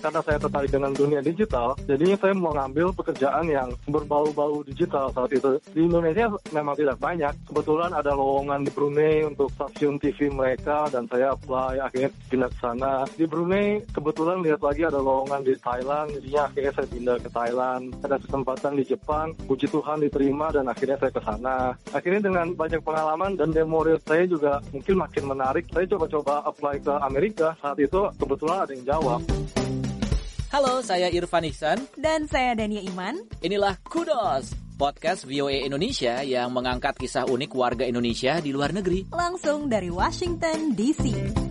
karena saya tertarik dengan dunia digital, jadinya saya mau ngambil pekerjaan yang berbau-bau digital saat itu. Di Indonesia memang tidak banyak. Kebetulan ada lowongan di Brunei untuk stasiun TV mereka dan saya apply, akhirnya pindah ke sana. Di Brunei kebetulan lihat lagi ada lowongan di Thailand, jadinya akhirnya saya pindah ke Thailand. Ada kesempatan di Jepang, puji Tuhan diterima dan akhirnya saya ke sana. Akhirnya dengan banyak pengalaman dan demo reel saya juga mungkin makin menarik. Saya coba-coba apply ke Amerika. Saat itu kebetulan ada yang jawab. Halo, saya Irfan Ihsan. Dan saya Dania Iman. Inilah Kudos, podcast VOA Indonesia yang mengangkat kisah unik warga Indonesia di luar negeri. Langsung dari Washington, D.C.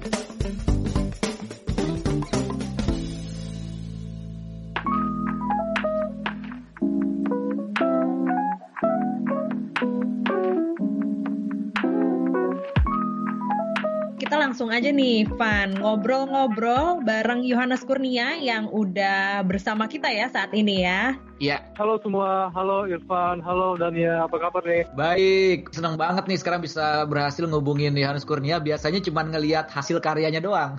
Kita langsung aja nih, Van, ngobrol-ngobrol bareng Yohanes Kurnia yang udah bersama kita ya saat ini ya. Ya. Halo semua, halo Irfan, halo Dania, apa kabar nih? Baik, senang banget nih sekarang bisa berhasil ngubungin Yohanes Kurnia. Biasanya cuma ngelihat hasil karyanya doang.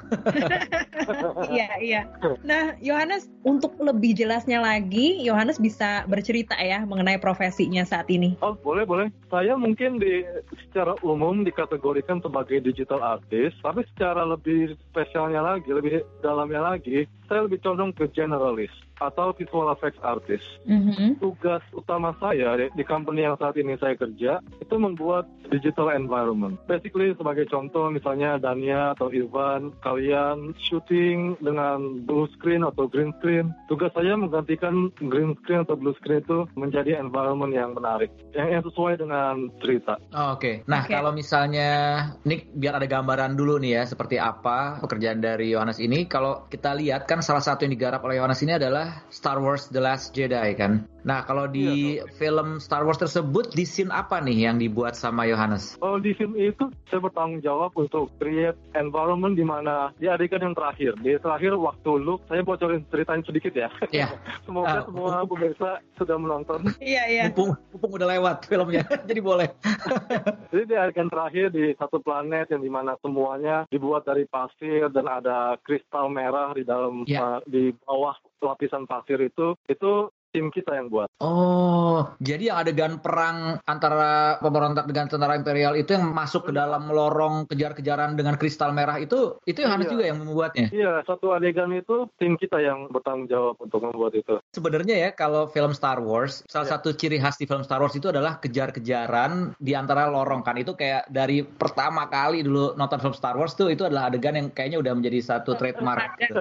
Iya. Nah, Yohanes, untuk lebih jelasnya lagi, Yohanes bisa bercerita ya mengenai profesinya saat ini. Oh, boleh. Saya mungkin secara umum dikategorikan sebagai digital artist, tapi secara lebih spesialnya lagi, lebih dalamnya lagi, saya lebih condong ke generalis atau visual effects artist. Tugas utama saya di company yang saat ini saya kerja itu membuat digital environment. Basically sebagai contoh misalnya Dania atau Irfan, kalian shooting dengan blue screen atau green screen. Tugas saya menggantikan green screen atau blue screen itu menjadi environment yang menarik, yang sesuai dengan cerita. Oke. Nah, kalau misalnya Nick, biar ada gambaran dulu nih ya seperti apa pekerjaan dari Yohanes ini. Kalau kita lihat kan salah satu yang digarap oleh Yohanes ini adalah Star Wars The Last Jedi kan. Nah, kalau di film Star Wars tersebut, di scene apa nih yang dibuat sama Yohanes? Oh, di film itu saya bertanggung jawab untuk create environment di mana di adegan yang terakhir. Di terakhir waktu Luke, saya bocorin ceritain sedikit ya. Iya. Semoga semua pemirsa sudah menonton. Iya. Mumpung udah lewat filmnya, jadi boleh. Jadi di adegan terakhir di satu planet yang dimana semuanya dibuat dari pasir dan ada kristal merah di dalam di bawah lapisan pasir itu tim kita yang buat. Oh, jadi yang adegan perang antara pemberontak dengan tentara imperial itu yang masuk ke dalam lorong kejar-kejaran dengan kristal merah itu Yohanes juga yang membuatnya? Iya, satu adegan itu tim kita yang bertanggung jawab untuk membuat itu. Sebenarnya ya, kalau film Star Wars, salah satu ciri khas di film Star Wars itu adalah kejar-kejaran di antara lorong kan. Itu kayak dari pertama kali dulu nonton film Star Wars itu adalah adegan yang kayaknya udah menjadi satu trademark. Gitu.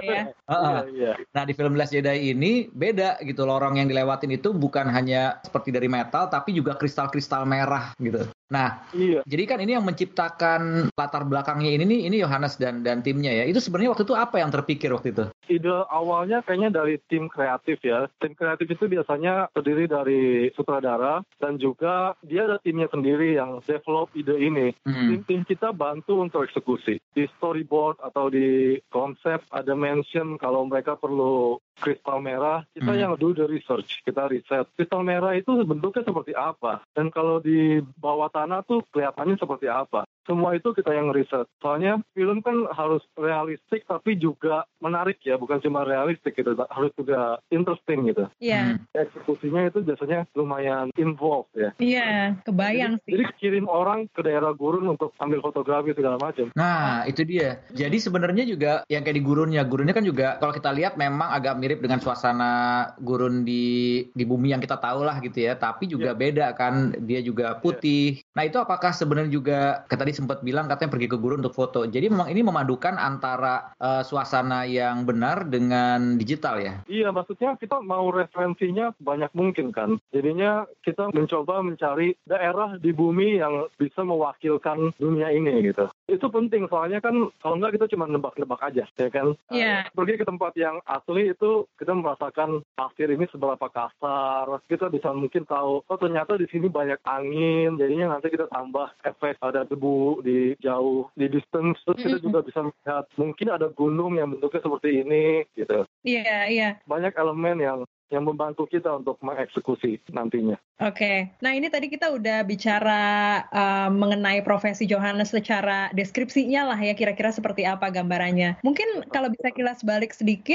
Iya. Nah, di film Last Jedi ini beda gitu, lorong yang dilewatin itu bukan hanya seperti dari metal tapi juga kristal-kristal merah gitu. Nah, jadi kan ini yang menciptakan latar belakangnya ini Yohanes dan timnya ya. Itu sebenarnya waktu itu apa yang terpikir waktu itu? Ide awalnya kayaknya dari tim kreatif ya. Tim kreatif itu biasanya terdiri dari sutradara dan juga dia ada timnya sendiri yang develop ide ini. Tim kita bantu untuk eksekusi. Di storyboard atau di konsep ada mention kalau mereka perlu kristal merah, kita yang do the research, kita riset. Kristal merah itu bentuknya seperti apa? Dan kalau di bawah tanah tuh kelihatannya seperti apa? Semua itu kita yang riset. Soalnya film kan harus realistik tapi juga menarik ya, bukan cuma realistik gitu, harus juga interesting gitu. Iya. Eksekusinya itu biasanya lumayan involved ya. Iya, kebayang sih. Jadi kirim orang ke daerah gurun untuk ambil fotografi segala macam. Nah, itu dia. Jadi sebenarnya juga yang kayak di gurunnya kan juga kalau kita lihat memang agak mirip dengan suasana gurun di bumi yang kita tahu lah gitu ya, tapi juga beda kan, dia juga putih. Nah, itu apakah sebenarnya juga tadi sempat bilang katanya pergi ke gurun untuk foto. Jadi memang ini memadukan antara suasana yang benar dengan digital ya? Iya, maksudnya kita mau referensinya banyak mungkin kan. Jadinya kita mencoba mencari daerah di bumi yang bisa mewakilkan dunia ini gitu. Itu penting soalnya kan kalau enggak kita cuma nebak-nebak aja ya kan. Pergi ke tempat yang asli itu kita merasakan pasir ini seberapa kasar. Kita bisa mungkin tahu ternyata di sini banyak angin. Jadinya nanti kita tambah efek ada debu di jauh, di distance, terus kita juga bisa melihat mungkin ada gunung yang bentuknya seperti ini gitu. Iya. Banyak elemen yang membantu kita untuk mengeksekusi nantinya. Oke. Nah, ini tadi kita udah bicara mengenai profesi Yohanes secara deskripsinya lah ya, kira-kira seperti apa gambarannya. Mungkin kalau bisa kilas balik sedikit,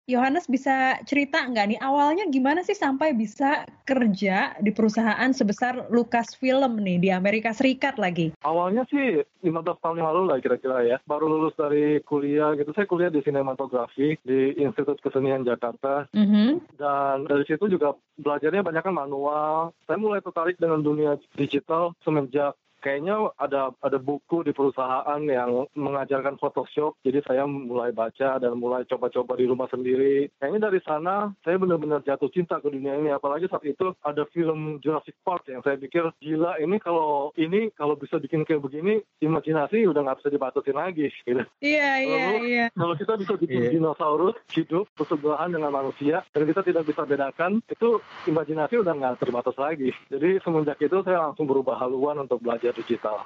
Yohanes bisa cerita nggak nih awalnya gimana sih sampai bisa kerja di perusahaan sebesar Lucasfilm nih di Amerika Serikat lagi? Awalnya sih 15 tahun yang lalu lah kira-kira ya. Baru lulus dari kuliah gitu. Saya kuliah di sinematografi di Institut Kesenian Jakarta. Dan dari situ juga belajarnya banyak kan manual. Saya mulai tertarik dengan dunia digital semenjak kayaknya ada buku di perusahaan yang mengajarkan Photoshop, jadi saya mulai baca dan mulai coba-coba di rumah sendiri. Kayaknya dari sana saya benar-benar jatuh cinta ke dunia ini, apalagi saat itu ada film Jurassic Park yang saya pikir gila ini kalau bisa bikin kayak begini, imajinasi udah nggak bisa dibatasin lagi. Gitu. Iya. Kalau kita bisa bikin dinosaurus hidup bersebelahan dengan manusia dan kita tidak bisa bedakan, itu imajinasi udah nggak terbatas lagi. Jadi semenjak itu saya langsung berubah haluan untuk belajar digital.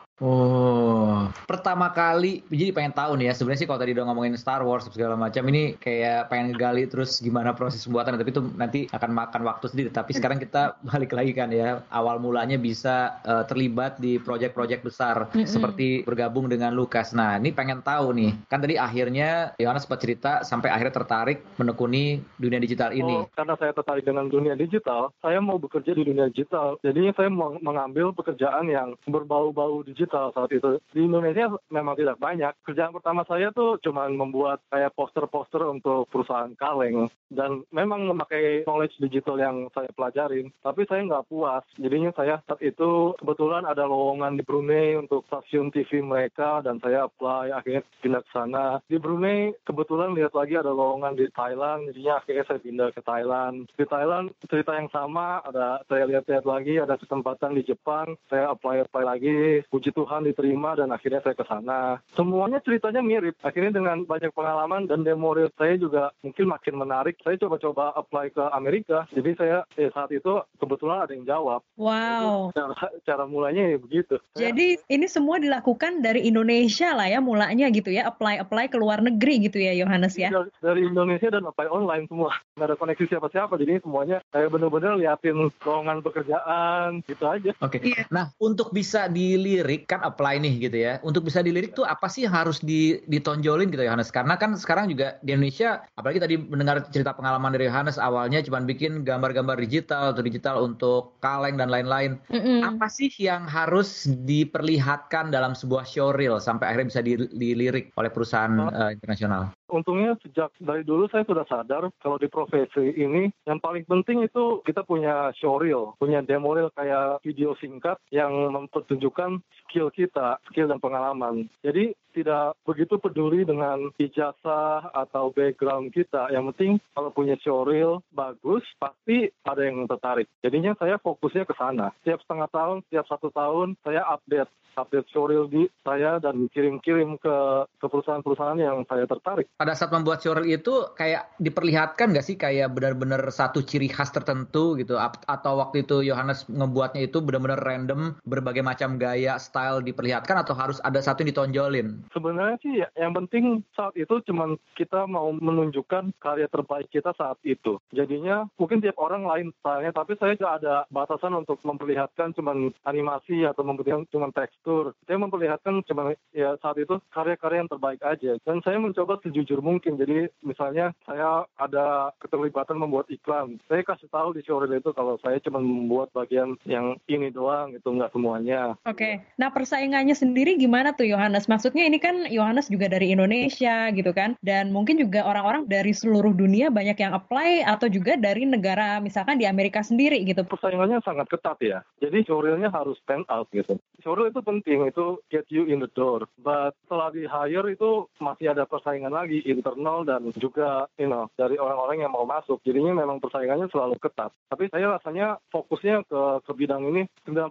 Oh, pertama kali jadi pengen tahu nih ya, sebenarnya sih kalau tadi udah ngomongin Star Wars segala macam ini kayak pengen ngegali terus gimana proses pembuatan, tapi itu nanti akan makan waktu sendiri. Tapi sekarang kita balik lagi kan ya, awal mulanya bisa terlibat di proyek-proyek besar seperti bergabung dengan Lucas. Nah, ini pengen tahu nih, kan tadi akhirnya Yohanes sempat cerita sampai akhirnya tertarik menekuni dunia digital ini. Karena saya tertarik dengan dunia digital, saya mau bekerja di dunia digital. Jadinya saya mengambil pekerjaan yang berbau-bau digital saat itu. Di Indonesia memang tidak banyak. Kerjaan pertama saya tuh cuma membuat kayak poster-poster untuk perusahaan kaleng. Dan memang memakai knowledge digital yang saya pelajarin. Tapi saya nggak puas. Jadinya saya saat itu kebetulan ada lowongan di Brunei untuk stasiun TV mereka. Dan saya apply, akhirnya pindah ke sana. Di Brunei kebetulan lihat lagi ada lowongan di Thailand. Jadinya akhirnya saya pindah ke Thailand. Di Thailand cerita yang sama. Saya lihat-lihat lagi ada kesempatan di Jepang. Saya apply lagi, puji Tuhan diterima dan akhirnya saya ke sana. Semuanya ceritanya mirip. Akhirnya dengan banyak pengalaman dan demo reel saya juga mungkin makin menarik. Saya coba-coba apply ke Amerika. Jadi saya saat itu kebetulan ada yang jawab. Wow. Cara mulanya ya begitu. Jadi ini semua dilakukan dari Indonesia lah ya mulanya gitu ya, apply ke luar negeri gitu ya Yohanes ya? Dari Indonesia dan apply online semua. Nggak ada koneksi siapa-siapa. Jadi semuanya saya benar-benar liatin lowongan pekerjaan gitu aja. Oke. Nah, untuk bisa dilirik kan apply nih gitu ya. Untuk bisa dilirik tuh apa sih harus ditonjolin gitu Yohanes? Karena kan sekarang juga di Indonesia, apalagi tadi mendengar cerita pengalaman dari Yohanes awalnya cuma bikin gambar-gambar digital atau digital untuk kaleng dan lain-lain. Apa sih yang harus diperlihatkan dalam sebuah showreel sampai akhirnya bisa dilirik oleh perusahaan internasional? Untungnya sejak dari dulu saya sudah sadar kalau di profesi ini yang paling penting itu kita punya showreel, punya demo reel kayak video singkat yang mempertunjukkan skill kita, skill dan pengalaman. Jadi tidak begitu peduli dengan ijazah atau background kita. Yang penting kalau punya showreel bagus, pasti ada yang tertarik. Jadinya saya fokusnya ke sana. Setiap setengah tahun, setiap 1 tahun, saya update showreel di saya dan kirim-kirim ke perusahaan-perusahaan yang saya tertarik. Pada saat membuat showreel itu kayak diperlihatkan nggak sih kayak benar-benar satu ciri khas tertentu gitu? Atau waktu itu Yohanes ngebuatnya itu benar-benar random, berbagai macam gaya, style diperlihatkan, atau harus ada satu yang ditonjolin? Sebenarnya sih yang penting saat itu cuma kita mau menunjukkan karya terbaik kita saat itu. Jadinya mungkin tiap orang lain stylenya, tapi saya juga ada batasan untuk memperlihatkan cuma animasi atau memperlihatkan cuma tekstur. Saya memperlihatkan cuma ya saat itu karya-karya yang terbaik aja. Dan saya mencoba sejujur mungkin. Jadi misalnya saya ada keterlibatan membuat iklan. Saya kasih tahu di showreel itu kalau saya cuma membuat bagian yang ini doang, itu nggak semuanya. Oke. Nah persaingannya sendiri gimana tuh Yohanes? Maksudnya ini kan Yohanes juga dari Indonesia gitu kan, dan mungkin juga orang-orang dari seluruh dunia banyak yang apply atau juga dari negara misalkan di Amerika sendiri gitu. Persaingannya sangat ketat ya, jadi showreel-nya harus stand out gitu. Showreel itu penting, itu get you in the door, but setelah di hire itu masih ada persaingan lagi internal dan juga dari orang-orang yang mau masuk. Jadinya memang persaingannya selalu ketat. Tapi saya rasanya fokusnya ke bidang ini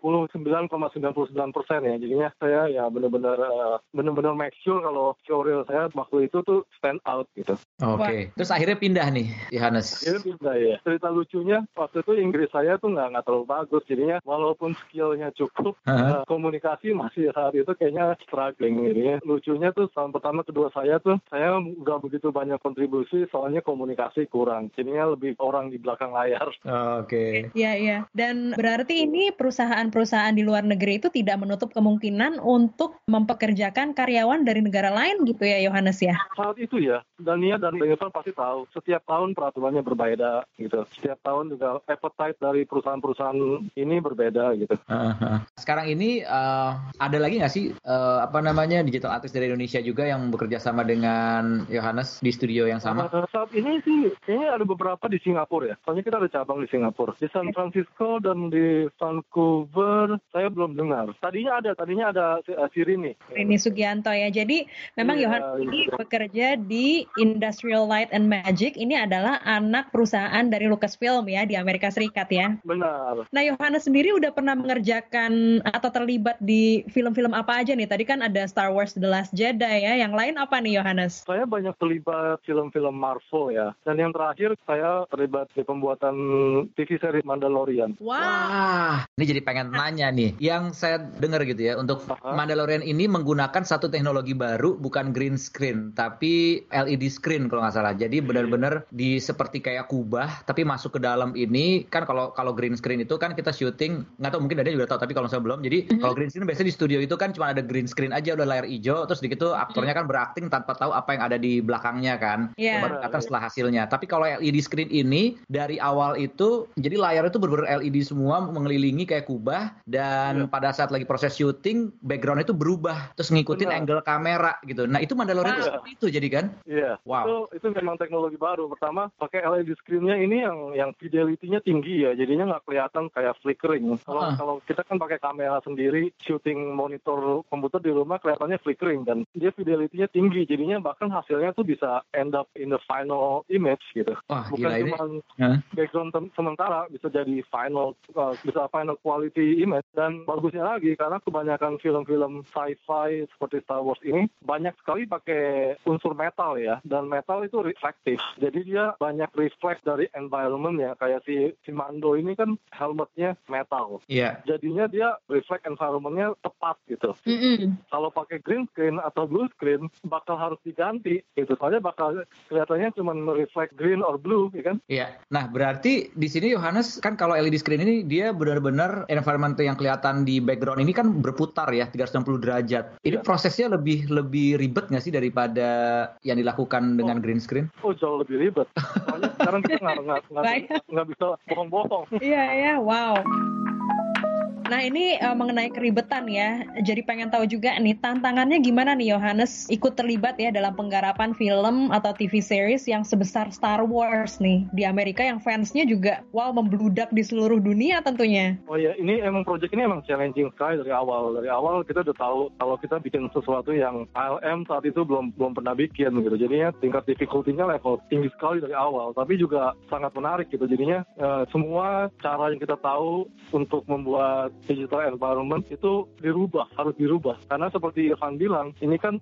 99,99% ya. Jadinya saya ya benar-benar make sure kalau showreel saya waktu itu tuh stand out gitu. Oke. Terus akhirnya pindah nih, Yohanes. Akhirnya pindah ya. Cerita lucunya waktu itu Inggris saya tuh nggak terlalu bagus. Jadinya walaupun skillnya cukup, komunikasi masih saat itu kayaknya struggling. Jadinya lucunya tuh tahun pertama kedua saya tuh saya nggak begitu banyak kontribusi soalnya komunikasi kurang. Jadinya lebih orang di belakang layar. Oke. Iya. Dan berarti ini perusahaan-perusahaan di luar negeri itu tidak menutup menutup kemungkinan untuk mempekerjakan karyawan dari negara lain gitu ya, Yohanes ya? Saat itu ya, Dania dan Jennifer pasti tahu, setiap tahun peraturannya berbeda gitu. Setiap tahun juga appetite dari perusahaan-perusahaan ini berbeda gitu. Sekarang ini ada lagi nggak sih digital artist dari Indonesia juga yang bekerja sama dengan Yohanes di studio yang sama? Saat ini sih kayaknya ada beberapa di Singapura ya. Soalnya kita ada cabang di Singapura. Di San Francisco dan di Vancouver saya belum dengar. Tadinya ada si Rini Sugianto ya. Jadi memang Yohanes ini bekerja di Industrial Light and Magic. Ini adalah anak perusahaan dari Lucasfilm ya di Amerika Serikat ya. Benar. Nah, Yohanes sendiri udah pernah mengerjakan atau terlibat di film-film apa aja nih? Tadi kan ada Star Wars The Last Jedi ya. Yang lain apa nih Yohanes? Saya banyak terlibat film-film Marvel ya. Dan yang terakhir saya terlibat di pembuatan TV series Mandalorian. Wah. Ini jadi pengen nanya nih. Yang saya dengar gitu ya, untuk Mandalorian ini menggunakan satu teknologi baru, bukan green screen, tapi LED screen kalau nggak salah. Jadi benar-benar seperti kayak kubah, tapi masuk ke dalam ini. Kan kalau green screen itu kan kita syuting, nggak tahu mungkin Dania juga tahu, tapi kalau saya belum. Jadi kalau green screen biasanya di studio itu kan cuma ada green screen aja, udah layar hijau, terus gitu aktornya kan berakting tanpa tahu apa yang ada di belakangnya kan. Baru kelihatan setelah hasilnya. Tapi kalau LED screen ini dari awal itu jadi layar itu benar-benar LED semua mengelilingi kayak kubah, dan pada saat lagi proses syuting background itu berubah terus ngikutin angle kamera gitu. Nah, itu Mandalorian itu seperti itu jadi kan? Iya. Wow. Itu memang teknologi baru. Pertama pakai LED screen-nya ini yang fidelity-nya tinggi ya. Jadinya nggak kelihatan kayak flickering. Kalau kita kan pakai kamera sendiri syuting monitor komputer di rumah kelihatannya flickering, dan dia fidelity-nya tinggi. Jadinya bahkan hasilnya tuh bisa end up in the final image gitu. Bukan cuma background sementara, bisa jadi final quality image. Dan bagusnya lagi karena kebanyakan film-film sci-fi seperti Star Wars ini banyak sekali pakai unsur metal ya, dan metal itu reflektif. Jadi dia banyak reflect dari environment ya, kayak si Mando ini kan helmetnya metal. Jadinya dia reflect environment-nya tepat gitu. Kalau pakai green screen atau blue screen bakal harus diganti gitu. Soalnya bakal kelihatannya cuma reflect green or blue ya kan? Iya. Nah, berarti di sini Yohanes kan kalau LED screen ini dia benar-benar environment yang kelihatan di background ini kan berputar ya 360 derajat. Ini prosesnya lebih ribet nggak sih daripada yang dilakukan dengan green screen? Jauh lebih ribet. Soalnya sekarang kita nggak bisa bohong-bohong. Iya, wow. Nah, ini mengenai keribetan ya. Jadi pengen tahu juga nih tantangannya gimana nih Yohanes ikut terlibat ya dalam penggarapan film atau TV series yang sebesar Star Wars nih di Amerika, yang fansnya juga membludak di seluruh dunia tentunya. Oh ya, ini project ini emang challenging sekali dari awal. Dari awal kita udah tahu kalau kita bikin sesuatu yang ALM saat itu belum pernah bikin gitu. Jadinya tingkat difficulty-nya level tinggi sekali dari awal, tapi juga sangat menarik gitu. Jadinya semua cara yang kita tahu untuk membuat digital environment itu harus dirubah. Karena seperti Irfan bilang, ini kan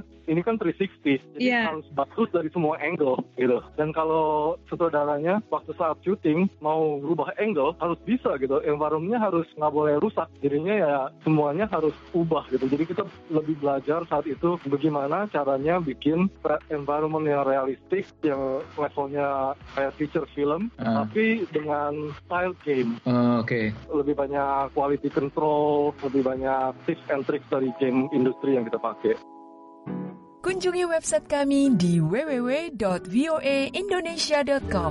360, jadi harus bagus dari semua angle gitu. Dan kalau sutradaranya waktu saat syuting mau rubah angle harus bisa gitu, environment-nya harus nggak boleh rusak. Jadinya ya semuanya harus ubah gitu. Jadi kita lebih belajar saat itu bagaimana caranya bikin environment yang realistik, yang levelnya kayak feature film, tapi dengan style game. Lebih banyak quality control, lebih banyak tips and tricks dari game industri yang kita pakai. Kunjungi website kami di www.voaindonesia.com.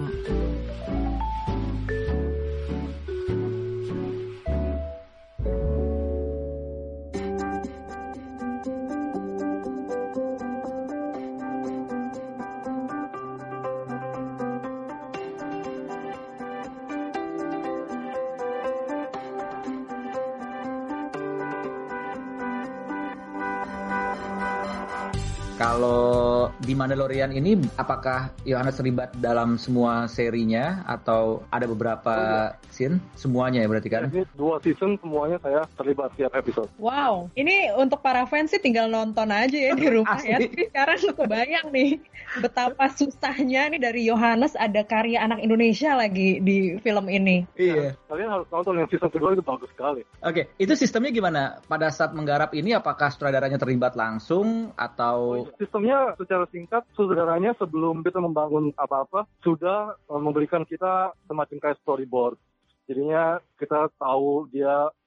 Kalau di Mandalorian ini, apakah Yohanes terlibat dalam semua serinya atau ada beberapa scene? Semuanya ya berarti kan? Ini 2 season semuanya saya terlibat tiap episode. Wow, ini untuk para fans sih tinggal nonton aja ya di rumah ya. Tapi sekarang kebayang nih betapa susahnya nih dari Yohanes ada karya anak Indonesia lagi di film ini. Iya. Kalian harus nonton yang season kedua, itu bagus sekali. Oke, itu sistemnya gimana? Pada saat menggarap ini apakah sutradaranya terlibat langsung atau... Sistemnya secara singkat, sutradaranya sebelum kita membangun apa-apa sudah memberikan kita semacam kayak storyboard. Jadinya kita tahu dia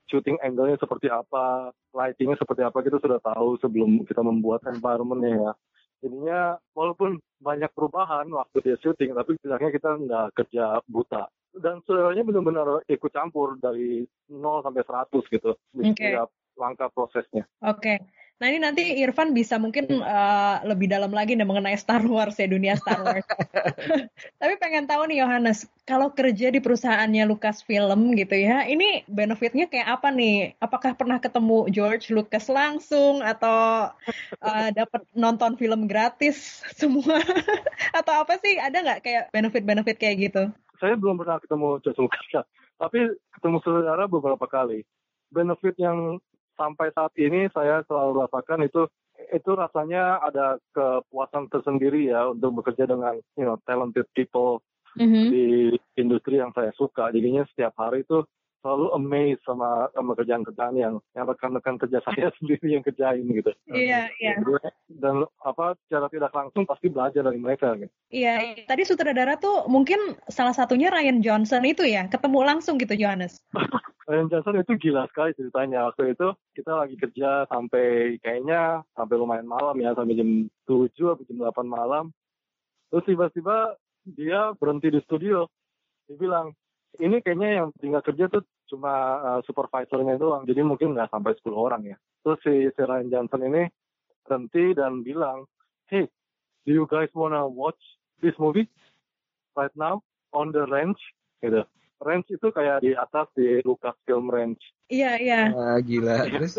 shooting angle-nya seperti apa, lighting-nya seperti apa, kita sudah tahu sebelum kita membuat environment-nya ya. Jadinya walaupun banyak perubahan waktu dia syuting, tapi bilangnya kita nggak kerja buta. Dan saudaranya benar-benar ikut campur dari 0 sampai 100 gitu di setiap langkah prosesnya. Oke. Nah ini nanti Irfan bisa mungkin lebih dalam lagi nih mengenai Star Wars ya, dunia Star Wars. Tapi pengen tahu nih Yohanes, kalau kerja di perusahaannya Lucasfilm gitu ya, ini benefitnya kayak apa nih? Apakah pernah ketemu George Lucas langsung atau dapat nonton film gratis semua? Atau apa sih? Ada nggak kayak benefit-benefit kayak gitu? Saya belum pernah ketemu George Lucas, tapi ketemu saudara beberapa kali. Benefit yang sampai saat ini saya selalu rasakan itu rasanya ada kepuasan tersendiri ya untuk bekerja dengan talented people di industri yang saya suka. Jadinya setiap hari itu selalu amazed sama kerjaan-kerjaan yang rekan-rekan kerja saya sendiri yang kerjain gitu. Iya. Dan secara tidak langsung pasti belajar dari mereka gitu. Iya, tadi sutradara tuh mungkin salah satunya Rian Johnson itu ya, ketemu langsung gitu Yohanes. Rian Johnson itu gila sekali ceritanya. Waktu itu kita lagi kerja sampai lumayan malam ya, sampai jam 7 atau jam 8 malam. Terus tiba-tiba dia berhenti di studio. Dia bilang, ini kayaknya yang tinggal kerja tuh cuma supervisornya doang, jadi mungkin nggak sampai 10 orang ya. Terus si Rian Johnson ini berhenti dan bilang, hey, do you guys wanna watch this movie right now on the range? Gitu. Range itu kayak di atas di Lucasfilm Range. Iya. Gila. Terus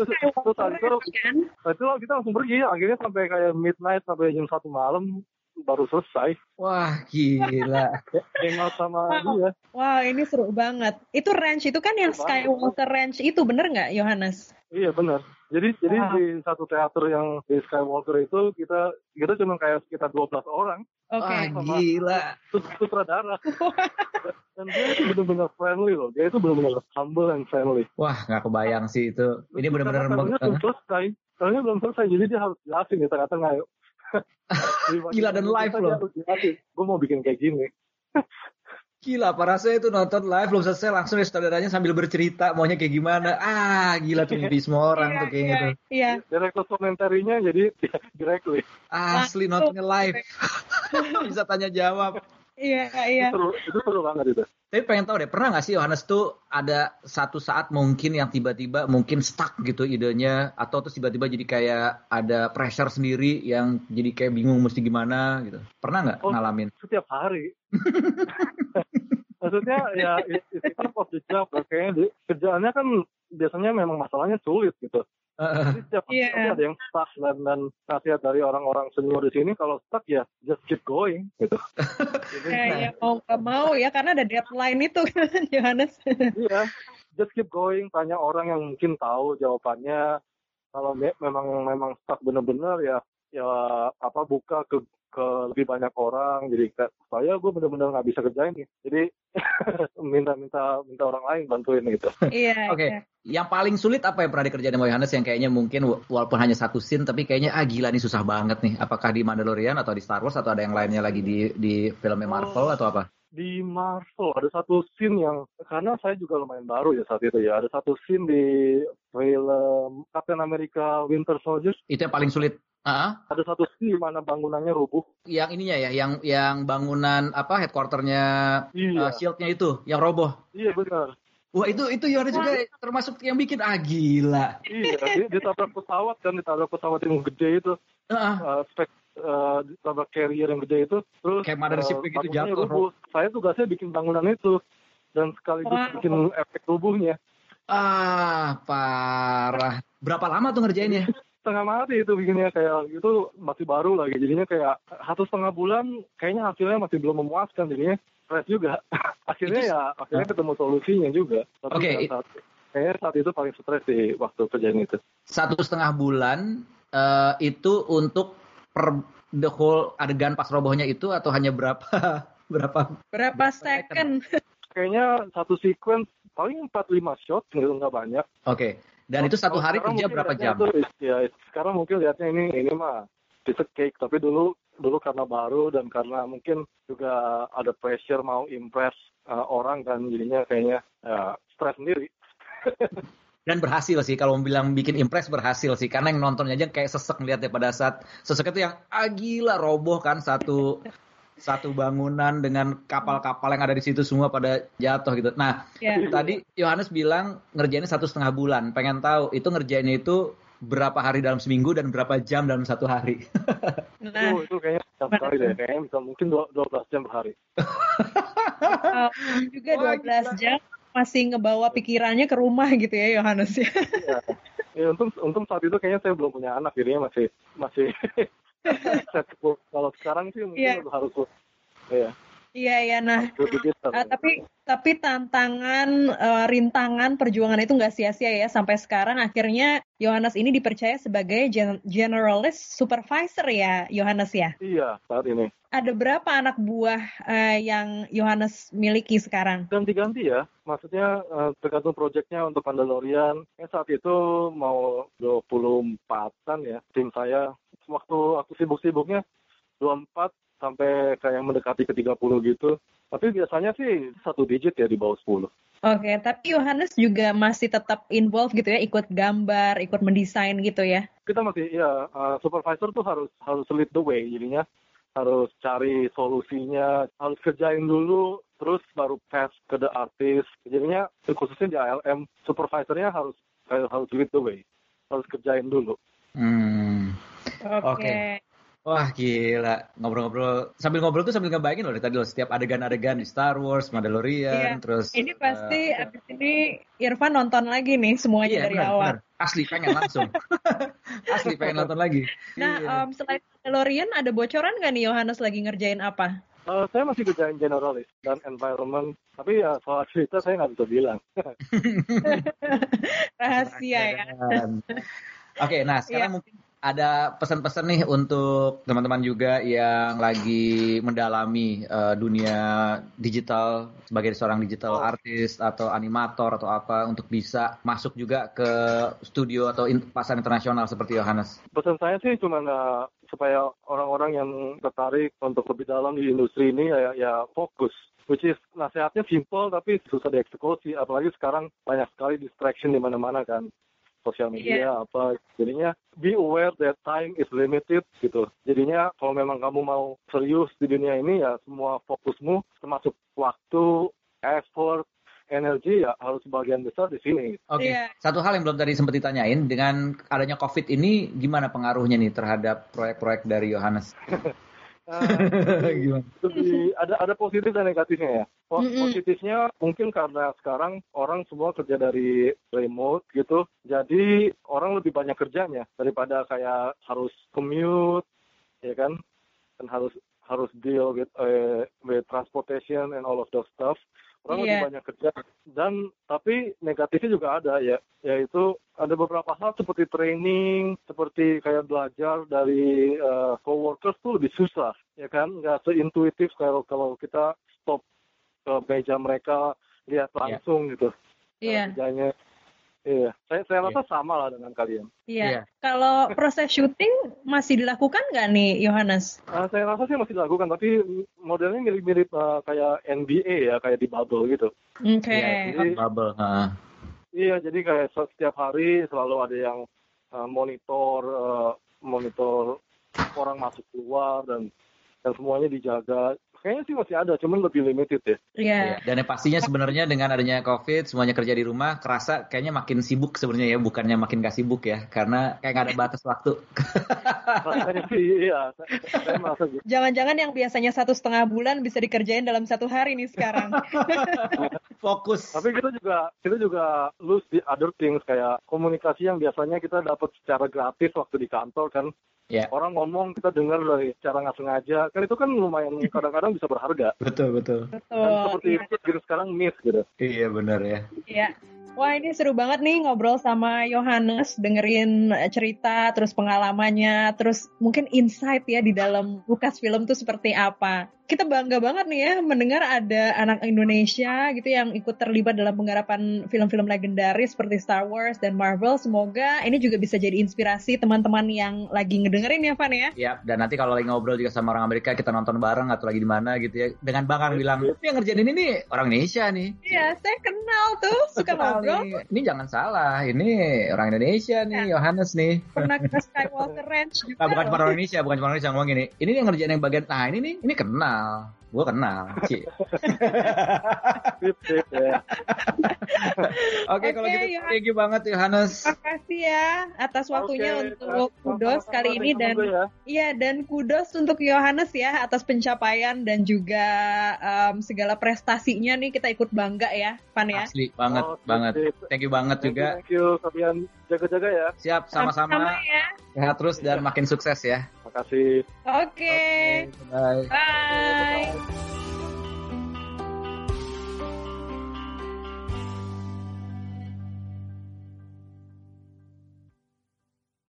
itu kita langsung pergi. Akhirnya sampai kayak midnight, sampai jam 1 malam baru selesai. Wah, gila. Hangout sama dia. Wah, ini seru banget. Itu range itu kan yang Skywalker Ranch itu, bener nggak, Yohanes? Iya, benar. Jadi di satu teater yang di Skywalker itu kita cuma kayak sekitar 12 orang. Oke. Gila. Sutradara. Dan dia itu benar-benar friendly loh. Dia itu benar-benar humble and friendly. Wah, nggak kebayang sih itu. Ini benar-benar belum selesai. Karena belum selesai, jadi dia harus jelasin di tengah-tengah. Gila, dan live loh. Gue mau bikin kayak gini. Gila, rasanya itu nonton live belum selesai langsung saudaranya sambil bercerita maunya kayak gimana. Gila tuh mimpi semua orang tuh kayak gitu. Iya. Direktur komentarinya jadi directly. Asli nontonnya live. Bisa tanya jawab. Iya. Itu seru banget itu. Tapi pengen tahu deh, pernah nggak sih Yohanes tuh ada satu saat mungkin yang tiba-tiba mungkin stuck gitu idenya, atau terus tiba-tiba jadi kayak ada pressure sendiri yang jadi kayak bingung mesti gimana gitu. Pernah nggak ngalamin? Setiap hari. Maksudnya ya it's part of the job. Kayaknya kerjaannya kan biasanya memang masalahnya sulit gitu. Jadi setiap hari ada yang stuck dan nasihat dari orang-orang senior di sini kalau stuck ya just keep going gitu. Kayak mau nggak mau ya karena ada deadline itu kan Yohanes. Iya, just keep going. Tanya orang yang mungkin tahu jawabannya. Kalau memang stuck benar-benar ya buka ke lebih banyak orang. Jadi saya gue benar-benar nggak bisa kerjain nih. Jadi minta orang lain bantuin gitu. Iya. Oke. Yang paling sulit apa yang pernah dikerjain sama Yohanes yang kayaknya mungkin walaupun hanya satu scene tapi kayaknya gila nih susah banget nih. Apakah di Mandalorian atau di Star Wars atau ada yang lainnya lagi di filmnya Marvel atau apa? Di Marvel ada satu scene yang karena saya juga lumayan baru ya saat itu ya. Ada satu scene di film Captain America Winter Soldier. Itu yang paling sulit. Ada satu scene mana bangunannya rubuh. Yang ininya ya, yang bangunan headquarternya Shield-nya itu, yang roboh. Iya benar. Wah itu Yohanes juga termasuk yang bikin gila. Iya, ditabrak pesawat yang gede itu. Ditabrak carrier yang gede itu. Terus kayak mothership gitu jatuh. Rubuh. Saya tugasnya bikin bangunan itu dan sekaligus bikin efek rubuhnya. Parah. Berapa lama tuh ngerjainnya? Setengah mati itu bikinnya, kayak itu masih baru lagi, jadinya kayak 1,5 bulan kayaknya hasilnya masih belum memuaskan, jadinya stres juga. akhirnya ketemu solusinya juga. Tapi kayaknya saat itu paling stres di waktu kerjaan itu. 1,5 bulan itu untuk the whole adegan pas robohnya itu atau hanya berapa second? Kayaknya satu sequence paling 4-5 shot, nggak banyak. Oke. Dan itu satu hari kerja berapa jam? Sekarang mungkin lihatnya ini mah piece of cake, tapi dulu karena baru dan karena mungkin juga ada pressure mau impress orang kan, jadinya kayaknya stres sendiri. Dan berhasil sih, kalau bilang bikin impress berhasil sih, karena yang nontonnya aja kayak sesek ngeliatnya pada saat sesek itu yang gila roboh kan satu bangunan dengan kapal-kapal yang ada di situ semua pada jatuh gitu. Nah, tadi Yohanes bilang ngerjainnya 1,5 bulan. Pengen tahu itu ngerjainnya itu berapa hari dalam seminggu dan berapa jam dalam satu hari? Itu kayaknya jam sekali deh. Kayaknya bisa mungkin 12 jam per hari. Juga 12 jam masih ngebawa pikirannya ke rumah gitu ya Yohanes ya. Ya, untung saat itu kayaknya saya belum punya anak, jadinya masih kalau sekarang sih mungkin harus ya. Iya. Nah, tapi tantangan, rintangan perjuangan itu nggak sia-sia ya. Sampai sekarang akhirnya Yohanes ini dipercaya sebagai generalist supervisor ya, Yohanes ya? Iya, saat ini. Ada berapa anak buah yang Yohanes miliki sekarang? Ganti-ganti ya. Maksudnya tergantung proyeknya. Untuk Mandalorian. Saat itu mau 24-an ya. Tim saya, waktu aku sibuk-sibuknya 24 sampai kayak mendekati ke 30 gitu. Tapi biasanya sih 1 digit ya di bawah 10. Oke, tapi Yohanes juga masih tetap involved gitu ya, ikut gambar, ikut mendesain gitu ya? Kita masih, supervisor tuh harus lead the way, jadinya harus cari solusinya, harus kerjain dulu, terus baru pass ke the artist. Jadinya khususnya di ALM, supervisornya harus lead the way, harus kerjain dulu. Oke. Wah gila, ngobrol-ngobrol sambil ngebayangin loh tadi loh setiap adegan-adegan di Star Wars, Mandalorian, terus ini pasti abis ini Irfan nonton lagi nih semuanya dari awal. Bener. Asli pengen langsung. Asli pengen nonton lagi. Nah, selain Mandalorian ada bocoran nggak nih Yohanes lagi ngerjain apa? Saya masih kerjain generalis dan environment, tapi ya soal cerita saya nggak bisa bilang. Rahasia ya. Oke, nah sekarang mungkin ada pesan-pesan nih untuk teman-teman juga yang lagi mendalami dunia digital sebagai seorang digital artist atau animator atau apa untuk bisa masuk juga ke studio atau pasar internasional seperti Yohanes. Pesan saya sih cuma supaya orang-orang yang tertarik untuk lebih dalam di industri ini ya fokus. Which is nasihatnya simple tapi susah dieksekusi. Apalagi sekarang banyak sekali distraction di mana-mana kan. Sosial media apa, jadinya be aware that time is limited gitu. Jadinya kalau memang kamu mau serius di dunia ini ya semua fokusmu termasuk waktu, effort, energi ya harus sebagian besar di sini. Oke. Satu hal yang belum tadi sempat ditanyain, dengan adanya COVID ini gimana pengaruhnya nih terhadap proyek-proyek dari Yohanes? Ada positif dan negatifnya ya. Positifnya mungkin karena sekarang orang semua kerja dari remote gitu, jadi orang lebih banyak kerjanya daripada kayak harus commute, ya kan, dan harus deal with transportation and all of those stuff. Orang lebih banyak kerja. Dan tapi negatifnya juga ada ya, yaitu ada beberapa hal seperti training, seperti kayak belajar dari coworkers tuh lebih susah, ya kan? Nggak seintuitif kalau kita stop ke meja mereka, lihat langsung gitu. Kerjanya. Iya, saya rasa sama lah dengan kalian. Iya. Kalau proses syuting masih dilakukan nggak nih, Yohanes? Saya rasa sih masih dilakukan, tapi modelnya mirip-mirip kayak NBA ya, kayak di bubble gitu. Oke. Jadi, bubble. Iya, jadi kayak setiap hari selalu ada yang monitor orang masuk keluar dan semuanya dijaga. Kayaknya sih masih ada, cuman lebih limited ya. Iya. Dan yang pastinya sebenarnya dengan adanya COVID, semuanya kerja di rumah, kerasa kayaknya makin sibuk sebenarnya ya, bukannya makin gak sibuk ya, karena kayak gak ada batas waktu. Iya, saya merasa gitu. Jangan-jangan yang biasanya 1,5 bulan bisa dikerjain dalam 1 hari nih sekarang. Fokus. Tapi kita juga lose the other things, kayak komunikasi yang biasanya kita dapat secara gratis waktu di kantor kan. Orang ngomong kita dengar dari cara nggak sengaja, kan itu kan lumayan kadang-kadang bisa berharga. Betul. Dan seperti itu gitu sekarang miss gitu. Iya benar ya. Iya. Wah ini seru banget nih ngobrol sama Yohanes, dengerin cerita, terus pengalamannya, terus mungkin insight ya di dalam Lucasfilm tuh seperti apa. kita bangga banget nih ya mendengar ada anak Indonesia gitu yang ikut terlibat dalam penggarapan film-film legendaris seperti Star Wars dan Marvel. Semoga ini juga bisa jadi inspirasi teman-teman yang lagi ngedengerin ya, Van ya. Iya, dan nanti kalau lagi ngobrol juga sama orang Amerika, kita nonton bareng atau lagi di mana gitu ya, dengan bangga bilang, yang ngerjain ini nih orang Indonesia nih. Iya, saya kenal tuh, suka ngobrol. Ini jangan salah, ini orang Indonesia nih, Yohanes nih. Pernah ke Skywalker Ranch juga. Nah, bukan cuma orang Indonesia ngomong gini. Ini yang ngerjain yang bagian, nah ini nih, ini kenal. Gue kenal, Ci. Oke, kalau gitu, thank you banget Yohanes. Makasih ya atas waktunya untuk kudos kali ini dan dan kudos untuk Yohanes ya atas pencapaian dan juga segala prestasinya nih, kita ikut bangga ya, Van ya. Asli banget. Thank you banget juga. Thank you, kalian jaga-jaga ya. Siap, sama-sama. Ya. Sehat terus dan makin sukses ya. Makasih. Oke. Bye. Bye.